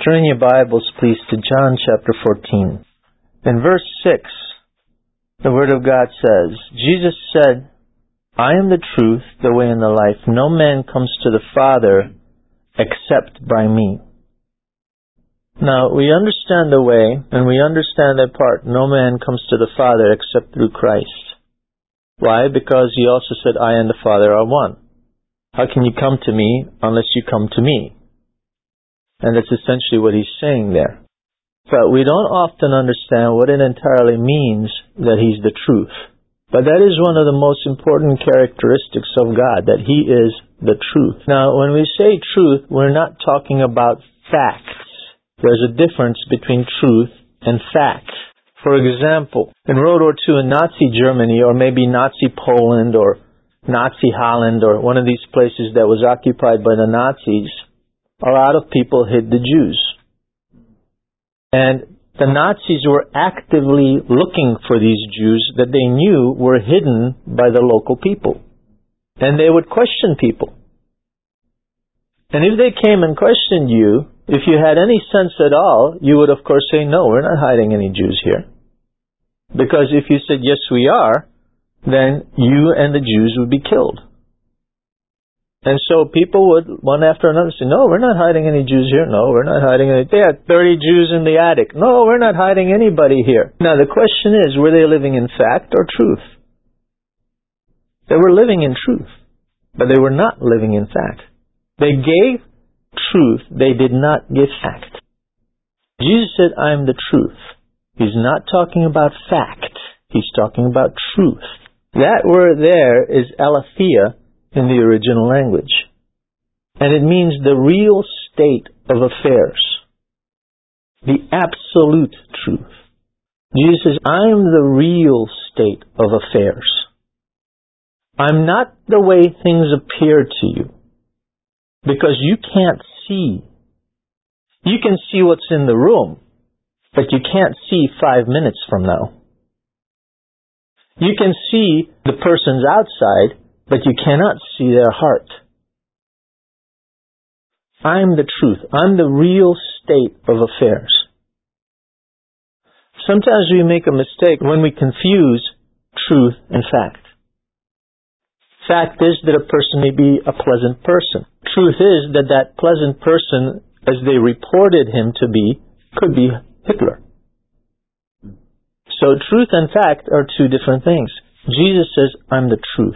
Turn your Bibles, please, to John chapter 14. In verse 6, the Word of God says, Jesus said, I am the truth, the way, and the life. No man comes to the Father except by me. Now, we understand the way, and we understand that part. No man comes to the Father except through Christ. Why? Because he also said, I and the Father are one. How can you come to me unless you come to me? And that's essentially what he's saying there. But we don't often understand what it entirely means that he's the truth. But that is one of the most important characteristics of God, that he is the truth. Now, when we say truth, we're not talking about facts. There's a difference between truth and fact. For example, in World War II in Nazi Germany, or maybe Nazi Poland, or Nazi Holland, or one of these places that was occupied by the Nazis, a lot of people hid the Jews. And the Nazis were actively looking for these Jews that they knew were hidden by the local people. And they would question people. And if they came and questioned you, if you had any sense at all, you would of course say, no, we're not hiding any Jews here. Because if you said, yes, we are, then you and the Jews would be killed. And so people would, one after another, say, no, we're not hiding any Jews here. No, we're not hiding any. They had 30 Jews in the attic. No, we're not hiding anybody here. Now the question is, were they living in fact or truth? They were living in truth, but they were not living in fact. They gave truth, they did not give fact. Jesus said, I am the truth. He's not talking about fact. He's talking about truth. That word there is aletheia in the original language. And it means the real state of affairs. The absolute truth. Jesus says, I am the real state of affairs. I'm not the way things appear to you. Because you can't see. You can see what's in the room, but you can't see 5 minutes from now. You can see the person's outside, but you cannot see their heart. I'm the truth. I'm the real state of affairs. Sometimes we make a mistake when we confuse truth and fact. Fact is that a person may be a pleasant person. Truth is that that pleasant person, as they reported him to be, could be Hitler. So truth and fact are two different things. Jesus says, I'm the truth.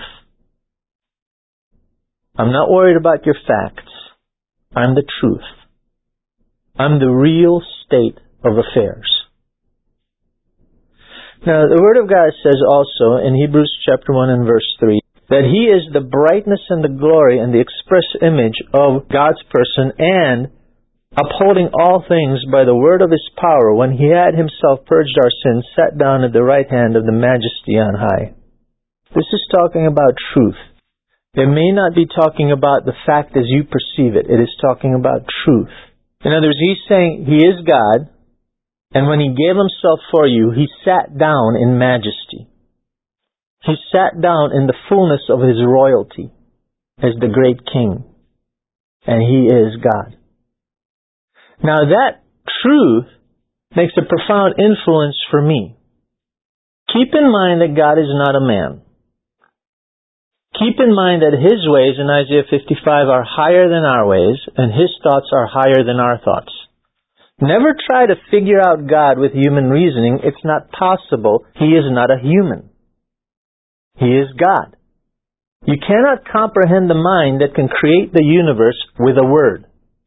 I'm not worried about your facts. I'm the truth. I'm the real state of affairs. Now, the Word of God says also in Hebrews chapter 1 and verse 3, that He is the brightness and the glory and the express image of God's person, and upholding all things by the word of His power, when He had Himself purged our sins, sat down at the right hand of the Majesty on high. This is talking about truth. It may not be talking about the fact as you perceive it. It is talking about truth. In other words, He's saying He is God, and when He gave Himself for you, He sat down in majesty. He sat down in the fullness of His royalty as the great King, and He is God. Now that truth makes a profound influence for me. Keep in mind that God is not a man. Keep in mind that His ways in Isaiah 55 are higher than our ways, and His thoughts are higher than our thoughts. Never try to figure out God with human reasoning. It's not possible. He is not a human. He is God. You cannot comprehend the mind that can create the universe with a word.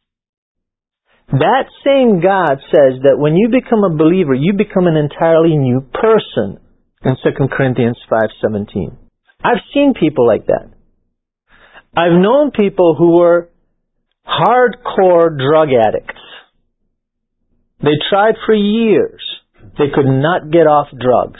That same God says that when you become a believer, you become an entirely new person in 2 Corinthians 5:17. I've seen people like that. I've known people who were hardcore drug addicts. They tried for years. They could not get off drugs.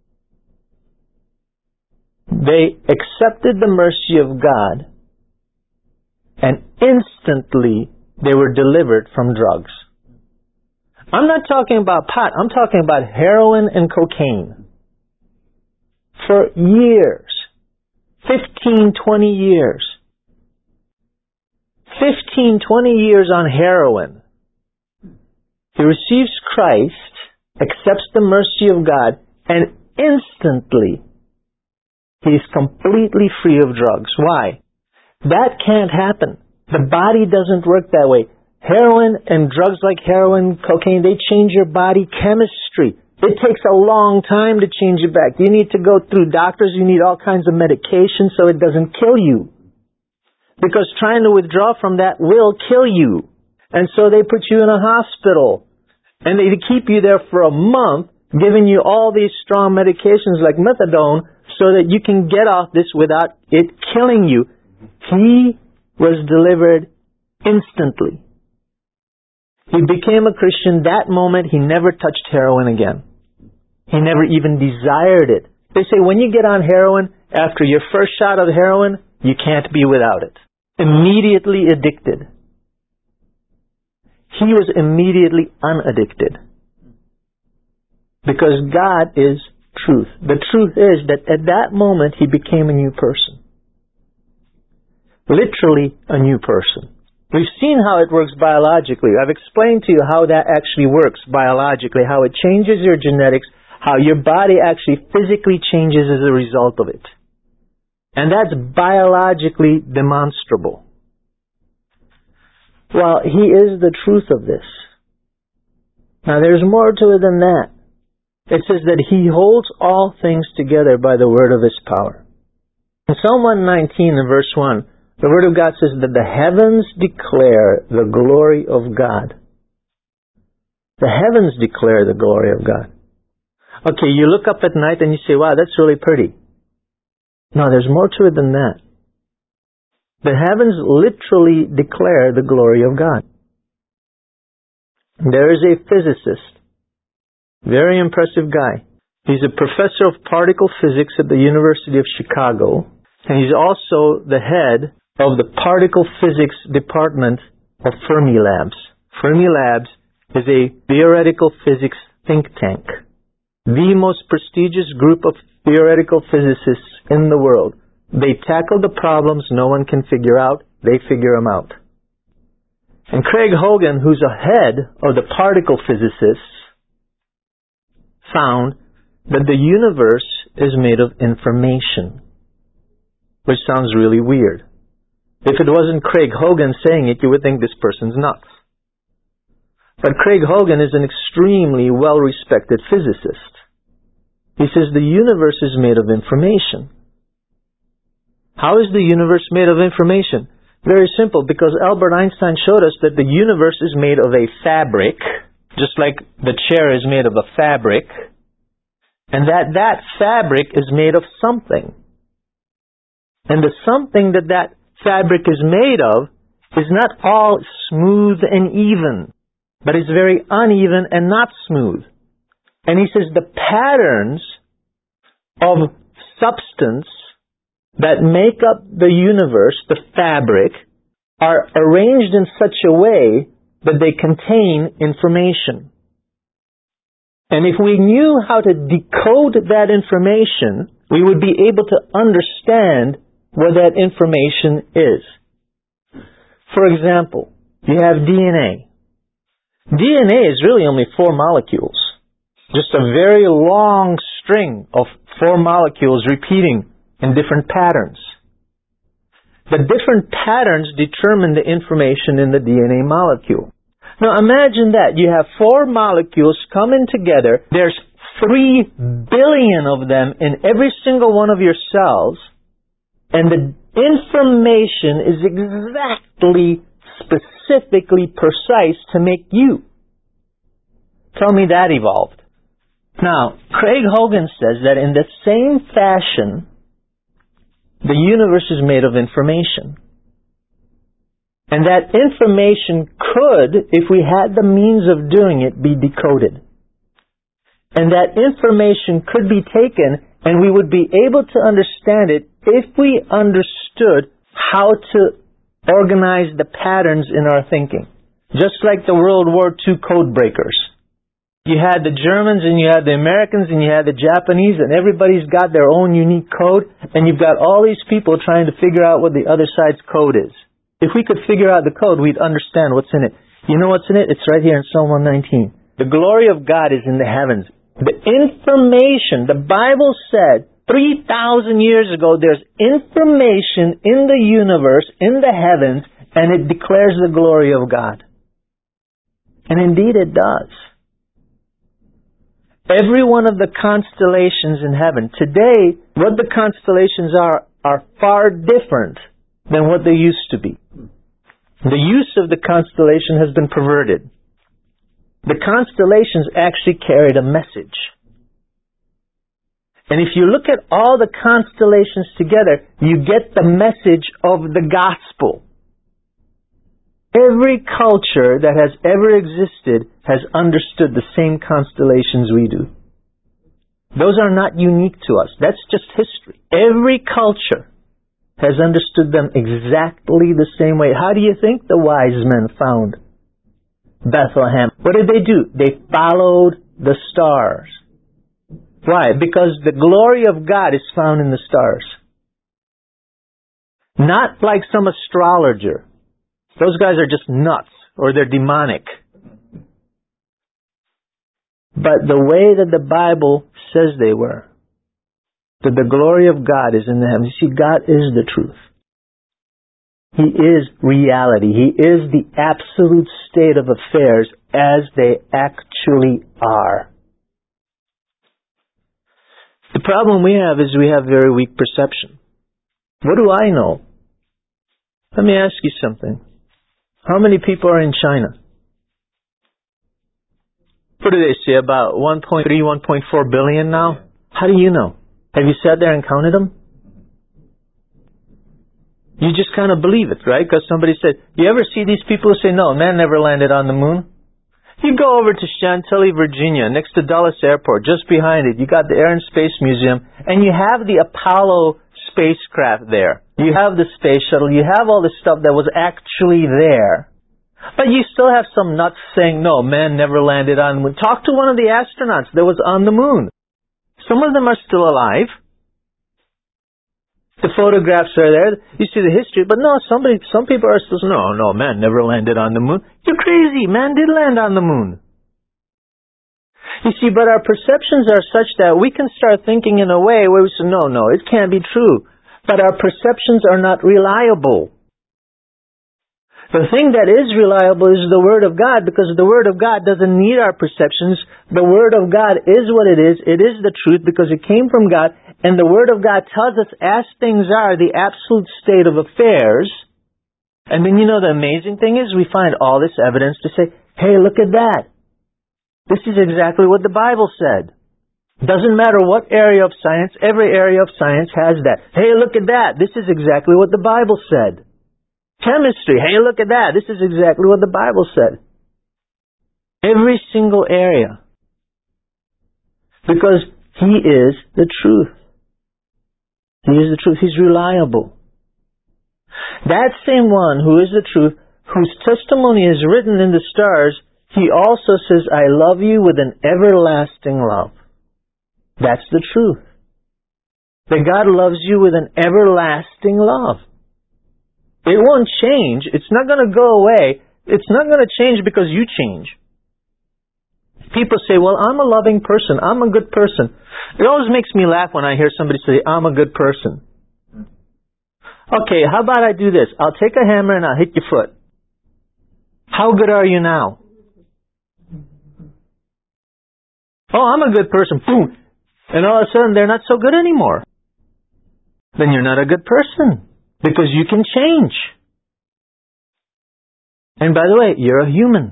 They accepted the mercy of God, and instantly they were delivered from drugs. I'm not talking about pot. I'm talking about heroin and cocaine. For years. 15, 20 years. 15, 20 years on heroin. He receives Christ, accepts the mercy of God, and instantly he's completely free of drugs. Why? That can't happen. The body doesn't work that way. Heroin and drugs like heroin, cocaine, they change your body chemistry. It takes a long time to change it back. You need to go through doctors. You need all kinds of medication so it doesn't kill you. Because trying to withdraw from that will kill you. And so they put you in a hospital. And they keep you there for a month, giving you all these strong medications like methadone so that you can get off this without it killing you. He was delivered instantly. He became a Christian. That moment, he never touched heroin again. He never even desired it. They say when you get on heroin, after your first shot of heroin, you can't be without it. Immediately addicted. He was immediately unaddicted. Because God is truth. The truth is that at that moment, he became a new person. Literally a new person. We've seen how it works biologically. I've explained to you how that actually works biologically, how it changes your genetics, how your body actually physically changes as a result of it. And that's biologically demonstrable. Well, he is the truth of this. Now there's more to it than that. It says that he holds all things together by the word of his power. In Psalm 119 and verse 1, the Word of God says that the heavens declare the glory of God. The heavens declare the glory of God. Okay, you look up at night and you say, wow, that's really pretty. No, there's more to it than that. The heavens literally declare the glory of God. There is a physicist, very impressive guy. He's a professor of particle physics at the University of Chicago, and he's also the head of the particle physics department of Fermilabs. Fermilabs is a theoretical physics think tank. The most prestigious group of theoretical physicists in the world. They tackle the problems no one can figure out. They figure them out. And Craig Hogan, who's a head of the particle physicists, found that the universe is made of information. Which sounds really weird. If it wasn't Craig Hogan saying it, you would think this person's nuts. But Craig Hogan is an extremely well-respected physicist. He says the universe is made of information. How is the universe made of information? Very simple, because Albert Einstein showed us that the universe is made of a fabric, just like the chair is made of a fabric, and that fabric is made of something. And the something that fabric is made of is not all smooth and even, but it's very uneven and not smooth. And he says the patterns of substance that make up the universe, the fabric, are arranged in such a way that they contain information. And if we knew how to decode that information, we would be able to understand what that information is. For example, you have DNA. DNA is really only 4 molecules. Just a very long string of 4 molecules repeating in different patterns. The different patterns determine the information in the DNA molecule. Now imagine that. You have 4 molecules coming together. There's 3 billion of them in every single one of your cells. And the information is exactly, specifically precise to make you. Tell me that evolved. Now, Craig Hogan says that in the same fashion, the universe is made of information. And that information could, if we had the means of doing it, be decoded. And that information could be taken and we would be able to understand it if we understood how to organize the patterns in our thinking. Just like the World War II code breakers. You had the Germans and you had the Americans and you had the Japanese, and everybody's got their own unique code, and you've got all these people trying to figure out what the other side's code is. If we could figure out the code, we'd understand what's in it. You know what's in it? It's right here in Psalm 119. The glory of God is in the heavens. The information, the Bible said 3,000 years ago, there's information in the universe, in the heavens, and it declares the glory of God. And indeed it does. Every one of the constellations in heaven, today, what the constellations are far different than what they used to be. The use of the constellation has been perverted. The constellations actually carried a message. And if you look at all the constellations together, you get the message of the gospel. Every culture that has ever existed has understood the same constellations we do. Those are not unique to us. That's just history. Every culture has understood them exactly the same way. How do you think the wise men found Bethlehem? What did they do? They followed the stars. Why? Because the glory of God is found in the stars. Not like some astrologer. Those guys are just nuts, or they're demonic. But the way that the Bible says they were, that the glory of God is in the heavens. You see, God is the truth. He is reality. He is the absolute state of affairs as they actually are. The problem we have is we have very weak perception. What do I know? Let me ask you something. How many people are in China? What do they say, about 1.3, 1.4 billion now? How do you know? Have you sat there and counted them? You just kind of believe it, right? Because somebody said, you ever see these people who say, no, man never landed on the moon? You go over to Chantilly, Virginia, next to Dulles Airport, just behind it, you got the Air and Space Museum, and you have the Apollo spacecraft there. You have the space shuttle, you have all the stuff that was actually there. But you still have some nuts saying, no, man never landed on the moon. Talk to one of the astronauts that was on the moon. Some of them are still alive. The photographs are there. You see the history. But no, some people are still saying, no, man never landed on the moon. You're crazy. Man did land on the moon. You see, but our perceptions are such that we can start thinking in a way where we say, no, it can't be true. But our perceptions are not reliable. The thing that is reliable is the Word of God, because the Word of God doesn't need our perceptions. The Word of God is what it is. It is the truth because it came from God. And the Word of God tells us as things are, the absolute state of affairs. And then the amazing thing is we find all this evidence to say, hey, look at that. This is exactly what the Bible said. Doesn't matter what area of science, every area of science has that. Hey, look at that. This is exactly what the Bible said. Chemistry, hey, look at that. This is exactly what the Bible said. Every single area. Because He is the truth. He is the truth. He's reliable. That same one who is the truth, whose testimony is written in the stars, He also says, I love you with an everlasting love. That's the truth. That God loves you with an everlasting love. It won't change. It's not going to go away. It's not going to change because you change. People say, well, I'm a loving person. I'm a good person. It always makes me laugh when I hear somebody say, I'm a good person. Okay, how about I do this? I'll take a hammer and I'll hit your foot. How good are you now? Oh, I'm a good person. Boom. And all of a sudden, they're not so good anymore. Then you're not a good person. Because you can change. And by the way, you're a human.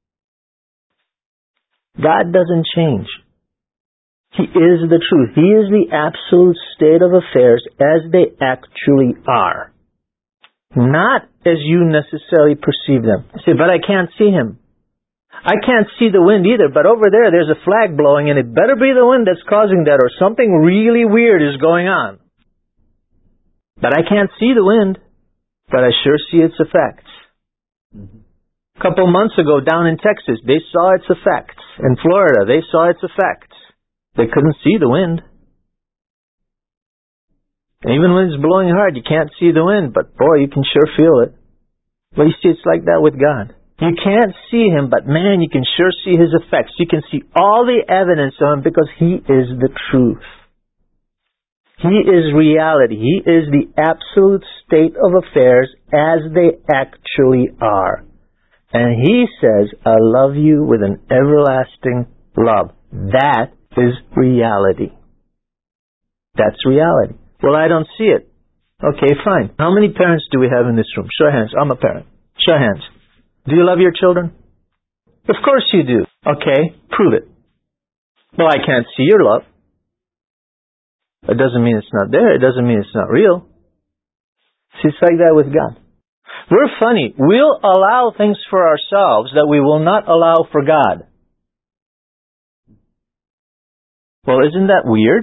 God doesn't change. He is the truth. He is the absolute state of affairs as they actually are. Not as you necessarily perceive them. You say, but I can't see Him. I can't see the wind either, but over there's a flag blowing and it better be the wind that's causing that or something really weird is going on. But I can't see the wind, but I sure see its effects. A couple months ago down in Texas, they saw its effects. In Florida, they saw its effects. They couldn't see the wind. And even when it's blowing hard, you can't see the wind, but boy, you can sure feel it. Well, you see, it's like that with God. You can't see Him, but man, you can sure see His effects. You can see all the evidence of Him because He is the truth. He is reality. He is the absolute state of affairs as they actually are. And He says, I love you with an everlasting love. That is reality. That's reality. Well, I don't see it. Okay, fine. How many parents do we have in this room? Show of hands. I'm a parent. Show of hands. Do you love your children? Of course you do. Okay, prove it. Well, I can't see your love. It doesn't mean it's not there. It doesn't mean it's not real. See, it's like that with God. We're funny. We'll allow things for ourselves that we will not allow for God. Well, isn't that weird?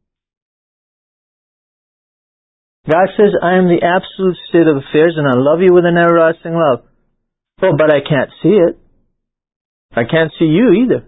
God says, I am the absolute state of affairs and I love you with an everlasting love. Oh, but I can't see it. I can't see you either.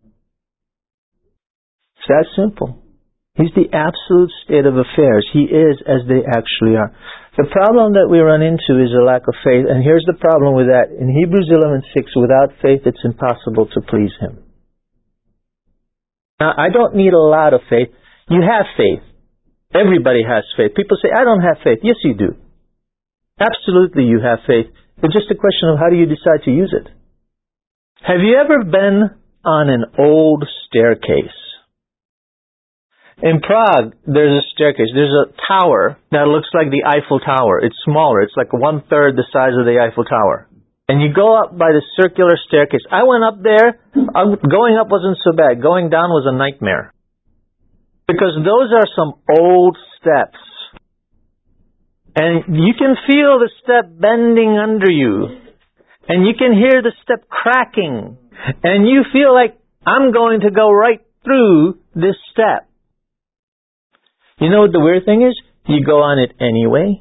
It's that simple. He's the absolute state of affairs. He is as they actually are. The problem that we run into is a lack of faith, and here's the problem with that. In Hebrews 11:6, without faith it's impossible to please Him. Now, I don't need a lot of faith. You have faith. Everybody has faith. People say, I don't have faith. Yes, you do. Absolutely you have faith. It's just a question of how do you decide to use it. Have you ever been on an old staircase? In Prague, there's a staircase. There's a tower that looks like the Eiffel Tower. It's smaller. It's like 1/3 the size of the Eiffel Tower. And you go up by the circular staircase. I went up there. Going up wasn't so bad. Going down was a nightmare. Because those are some old steps. And you can feel the step bending under you. And you can hear the step cracking. And you feel like, I'm going to go right through this step. You know what the weird thing is? You go on it anyway.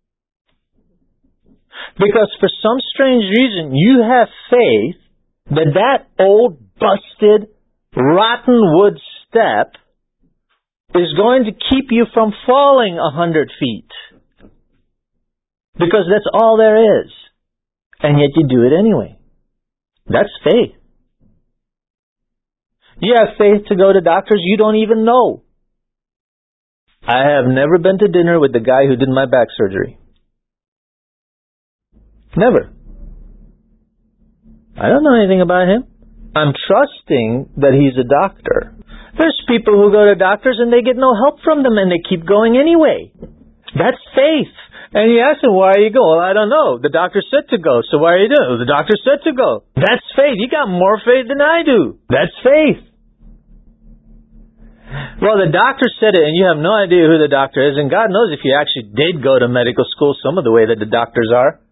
Because for some strange reason, you have faith that old, busted, rotten wood step is going to keep you from falling 100 feet. Because that's all there is. And yet you do it anyway. That's faith. You have faith to go to doctors you don't even know. I have never been to dinner with the guy who did my back surgery. Never. I don't know anything about him. I'm trusting that he's a doctor. There's people who go to doctors and they get no help from them and they keep going anyway. That's faith. And you ask them, why are you going? Well, I don't know. The doctor said to go, so why are you doing it? Well, the doctor said to go. That's faith. You got more faith than I do. That's faith. Well, the doctor said it and you have no idea who the doctor is, and God knows if you actually did go to medical school some of the way that the doctors are.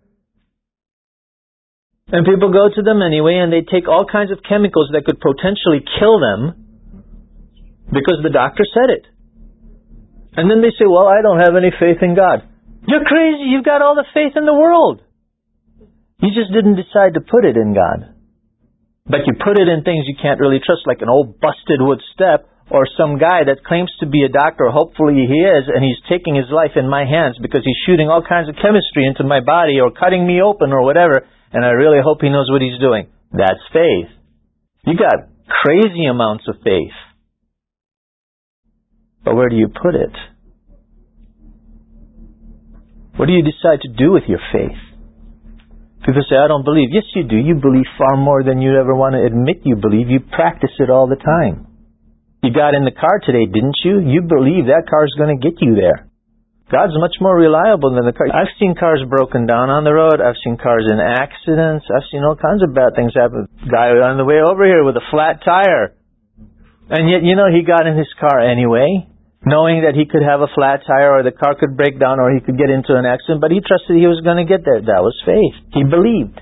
And people go to them anyway and they take all kinds of chemicals that could potentially kill them because the doctor said it. And then they say, well, I don't have any faith in God. You're crazy. You've got all the faith in the world. You just didn't decide to put it in God. But you put it in things you can't really trust, like an old busted wood step, or some guy that claims to be a doctor, hopefully he is, and he's taking his life in my hands because he's shooting all kinds of chemistry into my body or cutting me open or whatever, and I really hope he knows what he's doing. That's faith. You got crazy amounts of faith. But where do you put it? What do you decide to do with your faith? People say, I don't believe. Yes, you do. You believe far more than you ever want to admit you believe. You practice it all the time. You got in the car today, didn't you? You believe that car's going to get you there. God's much more reliable than the car. I've seen cars broken down on the road. I've seen cars in accidents. I've seen all kinds of bad things happen. Guy on the way over here with a flat tire. And yet, he got in his car anyway, knowing that he could have a flat tire or the car could break down or he could get into an accident, but he trusted he was going to get there. That was faith. He believed.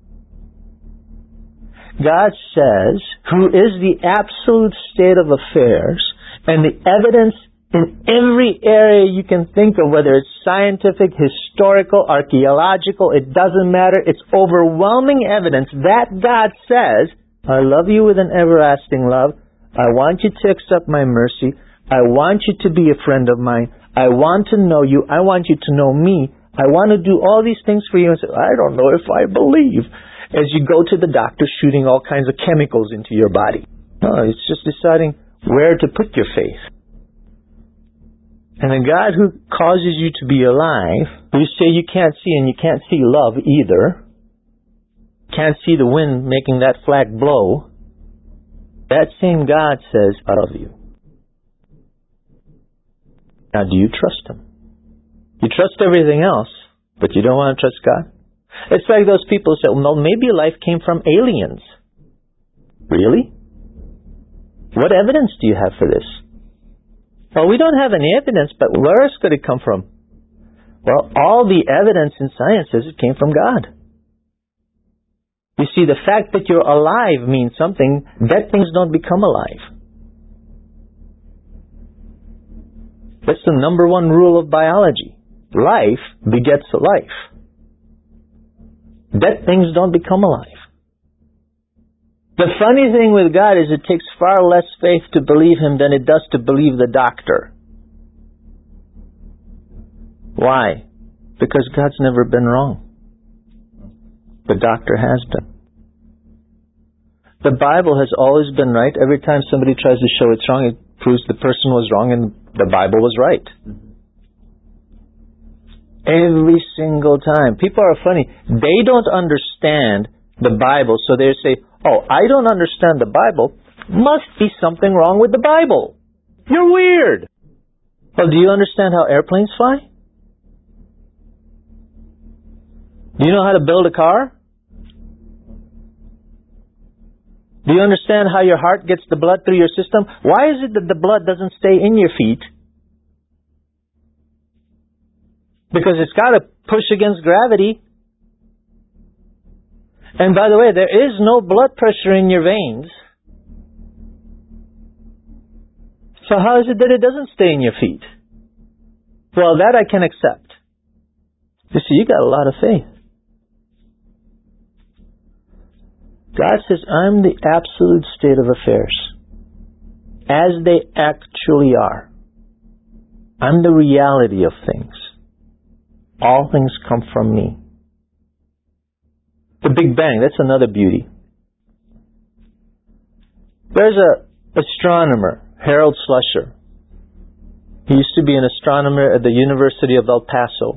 God says, who is the absolute state of affairs, and the evidence in every area you can think of, whether it's scientific, historical, archaeological, it doesn't matter. It's overwhelming evidence that God says, I love you with an everlasting love. I want you to accept my mercy. I want you to be a friend of mine. I want to know you. I want you to know me. I want to do all these things for you. And say, I don't know if I believe. as you go to the doctor shooting all kinds of chemicals into your body. No, it's just deciding where to put your faith. And the God who causes you to be alive, who you say you can't see, and you can't see love either, can't see the wind making that flag blow, that same God says, I love you. Now, do you trust Him? You trust everything else, but you don't want to trust God? It's like those people say, well, maybe life came from aliens. Really? What evidence do you have for this? Well, we don't have any evidence, but where else could it come from? Well, all the evidence in science says it came from God. You see, the fact that you're alive means something. Dead things don't become alive. That's the number one rule of biology. Life begets life. Dead things don't become alive. The funny thing with God is it takes far less faith to believe Him than it does to believe the doctor. Why? Because God's never been wrong. The doctor has been. The Bible has always been right. Every time somebody tries to show it's wrong, it proves the person was wrong and the Bible was right. Every single time. People are funny. They don't understand the Bible, so they say, oh, I don't understand the Bible. Must be something wrong with the Bible. You're weird. Well, do you understand how airplanes fly? Do you know how to build a car? Do you understand how your heart gets the blood through your system? Why is it that the blood doesn't stay in your feet? Because it's got to push against gravity. And by the way, there is no blood pressure in your veins. So how is it that it doesn't stay in your feet? Well, that I can accept. You see, you got a lot of faith. God says, I'm the absolute state of affairs, as they actually are. I'm the reality of things. All things come from me. The Big Bang, that's another beauty. There's an astronomer, Harold Schleicher. He used to be an astronomer at the University of El Paso.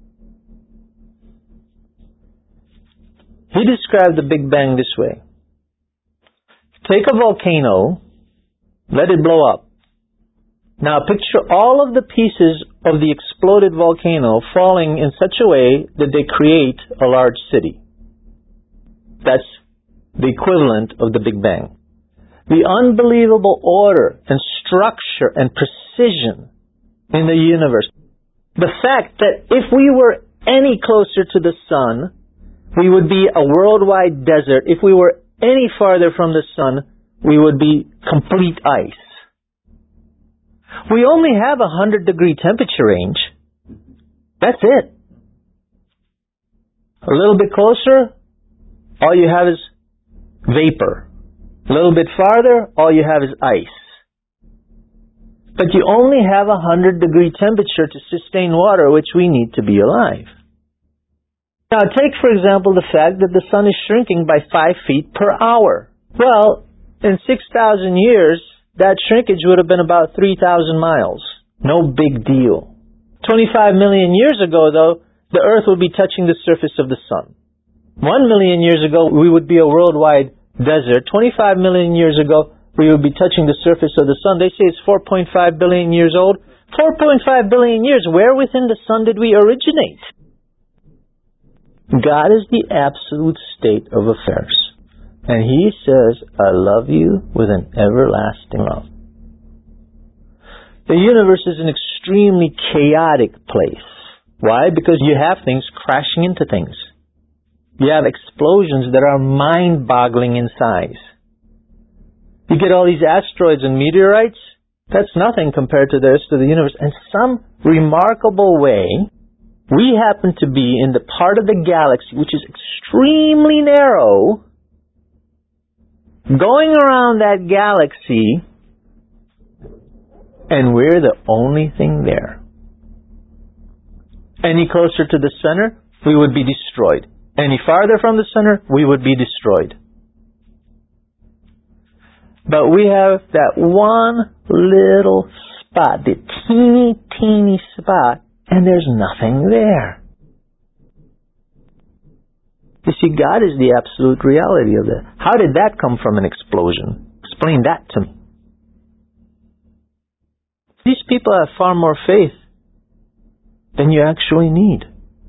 He described the Big Bang this way. Take a volcano, let it blow up. Now picture all of the pieces of the exploded volcano falling in such a way that they create a large city. That's the equivalent of the Big Bang. The unbelievable order and structure and precision in the universe. The fact that if we were any closer to the sun, we would be a worldwide desert. If we were any farther from the sun, we would be complete ice. We only have 100-degree temperature range. That's it. A little bit closer, all you have is vapor. A little bit farther, all you have is ice. But you only have 100-degree temperature to sustain water, which we need to be alive. Now take, for example, the fact that the sun is shrinking by 5 feet per hour. Well, in 6,000 years, that shrinkage would have been about 3,000 miles. No big deal. 25 million years ago, though, the Earth would be touching the surface of the sun. 1 million years ago, we would be a worldwide desert. 25 million years ago, we would be touching the surface of the sun. They say it's 4.5 billion years old. 4.5 billion years. Where within the sun did we originate? God is the absolute state of affairs. And He says, I love you with an everlasting love. The universe is an extremely chaotic place. Why? Because you have things crashing into things. You have explosions that are mind-boggling in size. You get all these asteroids and meteorites. That's nothing compared to the rest of the universe. In some remarkable way, we happen to be in the part of the galaxy which is extremely narrow, going around that galaxy, and we're the only thing there. Any closer to the center, we would be destroyed. any farther from the center, we would be destroyed. But we have that one little spot, the teeny, teeny spot, and there's nothing there. You see, God is the absolute reality of that. How did that come from an explosion? Explain that to me. These people have far more faith than you actually need.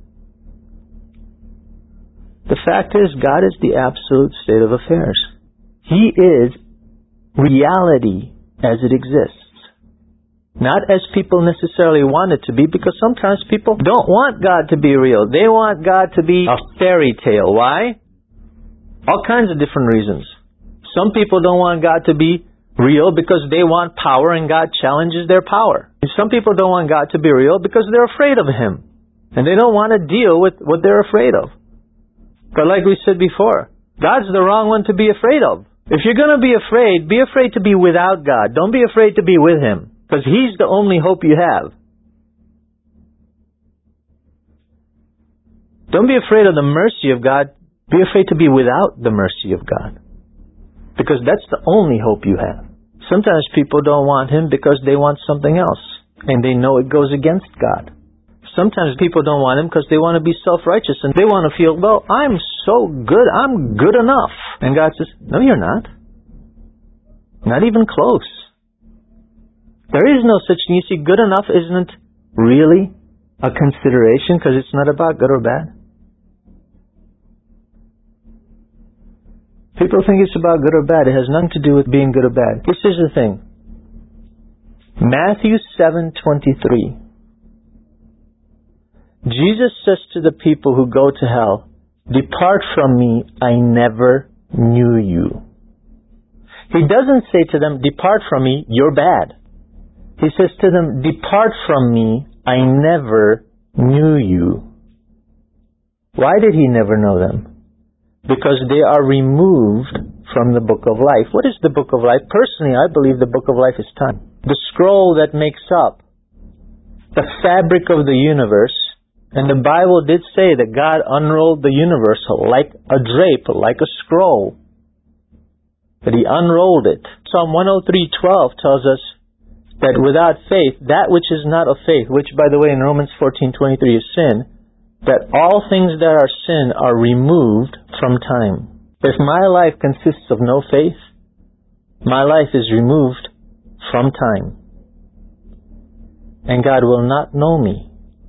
The fact is, God is the absolute state of affairs. He is reality as it exists. Not as people necessarily want it to be, because sometimes people don't want God to be real. They want God to be a fairy tale. Why? All kinds of different reasons. Some people don't want God to be real because they want power and God challenges their power. And some people don't want God to be real because they're afraid of Him. And they don't want to deal with what they're afraid of. But like we said before, God's the wrong one to be afraid of. If you're going to be afraid to be without God. Don't be afraid to be with Him. Because He's the only hope you have. Don't be afraid of the mercy of God. Be afraid to be without the mercy of God. Because that's the only hope you have. Sometimes people don't want Him because they want something else. And they know it goes against God. Sometimes people don't want Him because they want to be self-righteous. And they want to feel, well, I'm so good. I'm good enough. And God says, no, you're not. Not even close. There is no such thing. You see, good enough isn't really a consideration because it's not about good or bad. People think it's about good or bad. It has nothing to do with being good or bad. This is the thing. Matthew 7:23. Jesus says to the people who go to hell, "Depart from me, I never knew you." He doesn't say to them, "Depart from me, you're bad." He says to them, "Depart from me, I never knew you." Why did He never know them? Because they are removed from the book of life. What is the book of life? Personally, I believe the book of life is time. The scroll that makes up the fabric of the universe. And the Bible did say that God unrolled the universe like a drape, like a scroll. That He unrolled it. Psalm 103:12 tells us that without faith, that which is not of faith, which by the way in Romans 14:23 is sin, that all things that are sin are removed from time. If my life consists of no faith, my life is removed from time. And God will not know me.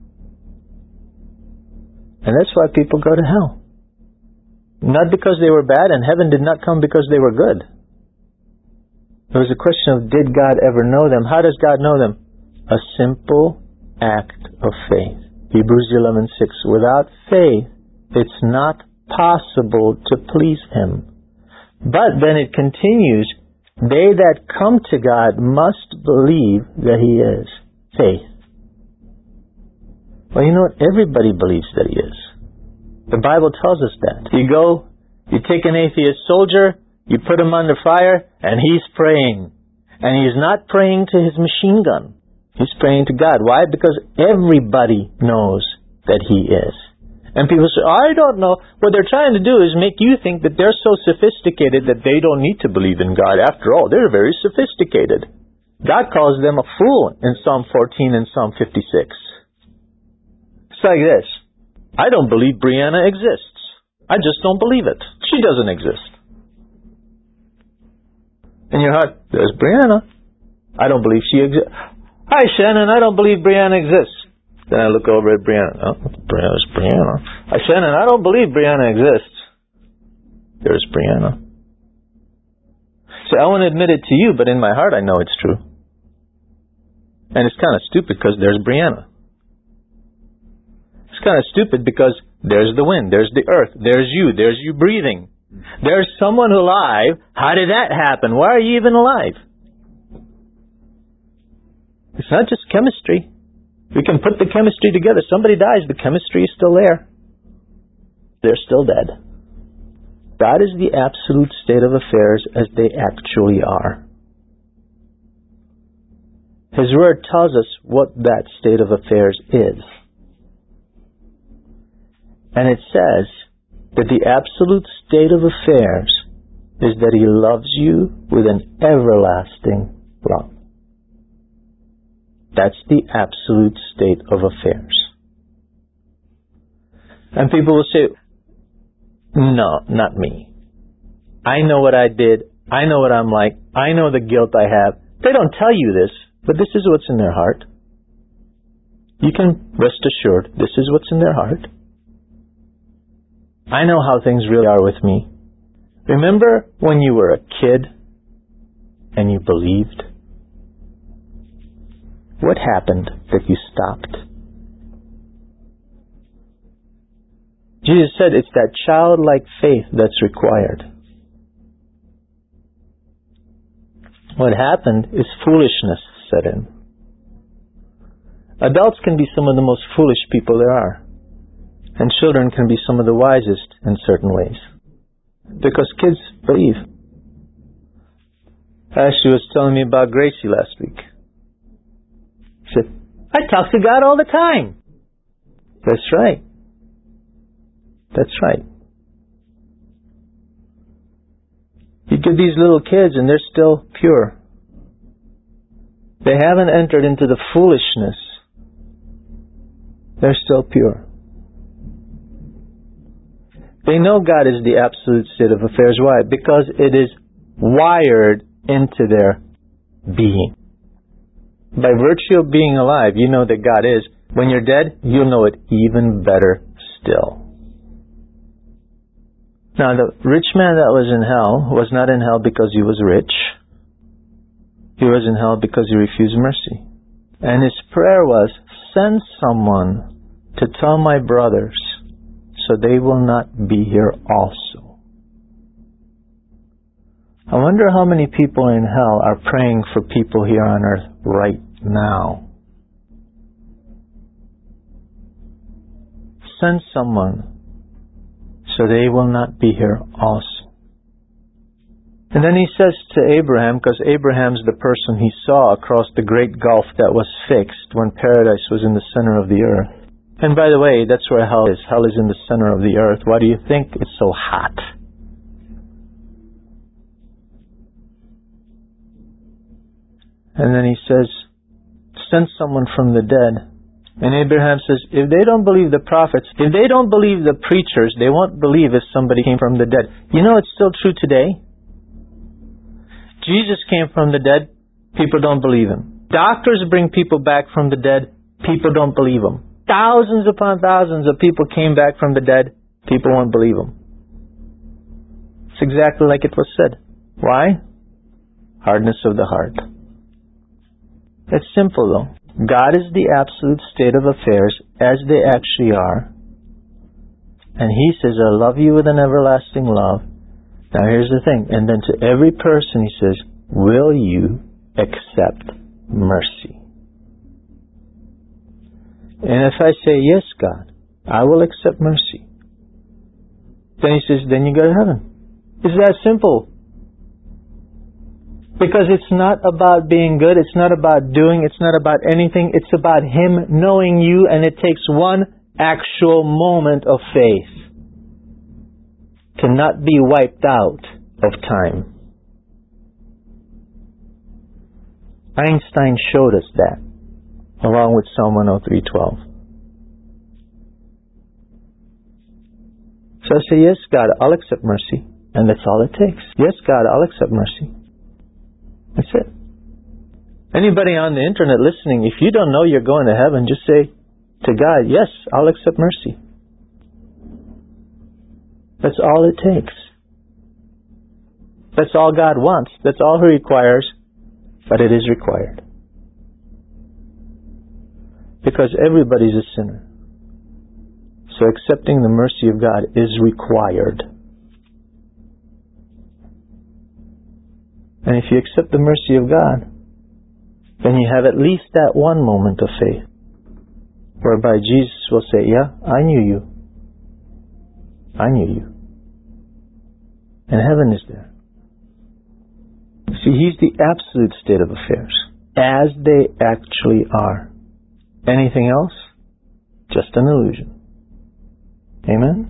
And that's why people go to hell. Not because they were bad, and heaven did not come because they were good. It was a question of, did God ever know them? How does God know them? A simple act of faith. Hebrews 11:6. Without faith, it's not possible to please Him. But then it continues, they that come to God must believe that He is. Faith. Well, you know what? Everybody believes that He is. The Bible tells us that. You take an atheist soldier, you put him under fire, and he's praying. And he's not praying to his machine gun. He's praying to God. Why? Because everybody knows that He is. And people say, I don't know. What they're trying to do is make you think that they're so sophisticated that they don't need to believe in God. After all, they're very sophisticated. God calls them a fool in Psalm 14 and Psalm 56. It's like this. I don't believe Brianna exists. I just don't believe it. She doesn't exist. In your heart, there's Brianna. I don't believe she exists. Hi, Shannon. I don't believe Brianna exists. Then I look over at Brianna. Oh, there's Brianna. Hi, Shannon. I don't believe Brianna exists. There's Brianna. So I won't admit it to you, but in my heart I know it's true. And it's kind of stupid because there's Brianna. It's kind of stupid because there's the wind, there's the earth, there's you breathing. There's someone alive. How did that happen? Why are you even alive? It's not just chemistry. We can put the chemistry together. Somebody dies, the chemistry is still there. They're still dead. God is the absolute state of affairs as they actually are. His Word tells us what that state of affairs is. And it says that the absolute state of affairs is that He loves you with an everlasting love. That's the absolute state of affairs. And people will say, no, not me. I know what I did. I know what I'm like. I know the guilt I have. They don't tell you this, but this is what's in their heart. You can rest assured, this is what's in their heart. I know how things really are with me. Remember when you were a kid and you believed? What happened that you stopped? Jesus said it's that childlike faith that's required. What happened is foolishness set in. Adults can be some of the most foolish people there are. And children can be some of the wisest in certain ways. Because kids believe. Ashley was telling me about Gracie last week. She said, I talk to God all the time. That's right. That's right. You give these little kids and they're still pure. They haven't entered into the foolishness. They're still pure. They know God is the absolute state of affairs. Why? Because it is wired into their being. By virtue of being alive, you know that God is. When you're dead, you'll know it even better still. Now, the rich man that was in hell was not in hell because he was rich. He was in hell because he refused mercy. And his prayer was, send someone to tell my brothers so they will not be here also. I wonder how many people in hell are praying for people here on earth right now. Send someone so they will not be here also. And then he says to Abraham, because Abraham's the person he saw across the great gulf that was fixed when paradise was in the center of the earth. And by the way, that's where hell is. Hell is in the center of the earth. Why do you think it's so hot? And then he says, send someone from the dead. And Abraham says, if they don't believe the prophets, if they don't believe the preachers, they won't believe if somebody came from the dead. You know, it's still true today. Jesus came from the dead, people don't believe Him. Doctors bring people back from the dead, people don't believe them. Thousands upon thousands of people came back from the dead, people won't believe them. It's exactly like it was said. Why? Hardness of the heart. It's simple though. God is the absolute state of affairs as they actually are. And He says, I love you with an everlasting love. Now here's the thing. And then to every person He says, will you accept mercy? And if I say, yes, God, I will accept mercy. Then He says, then you go to heaven. It's that simple. Because it's not about being good, it's not about doing, it's not about anything, it's about Him knowing you, and it takes one actual moment of faith to not be wiped out of time. Einstein showed us that, along with Psalm 103:12. So I say, yes, God, I'll accept mercy. And that's all it takes. Yes, God, I'll accept mercy. That's it. Anybody on the internet listening, if you don't know you're going to heaven, just say to God, yes, I'll accept mercy. That's all it takes. That's all God wants. That's all He requires. But it is required. Because everybody's a sinner. So accepting the mercy of God is required. And if you accept the mercy of God, then you have at least that one moment of faith, whereby Jesus will say, yeah, I knew you. I knew you. And heaven is there. See, He's the absolute state of affairs, as they actually are. Anything else? Just an illusion. Amen?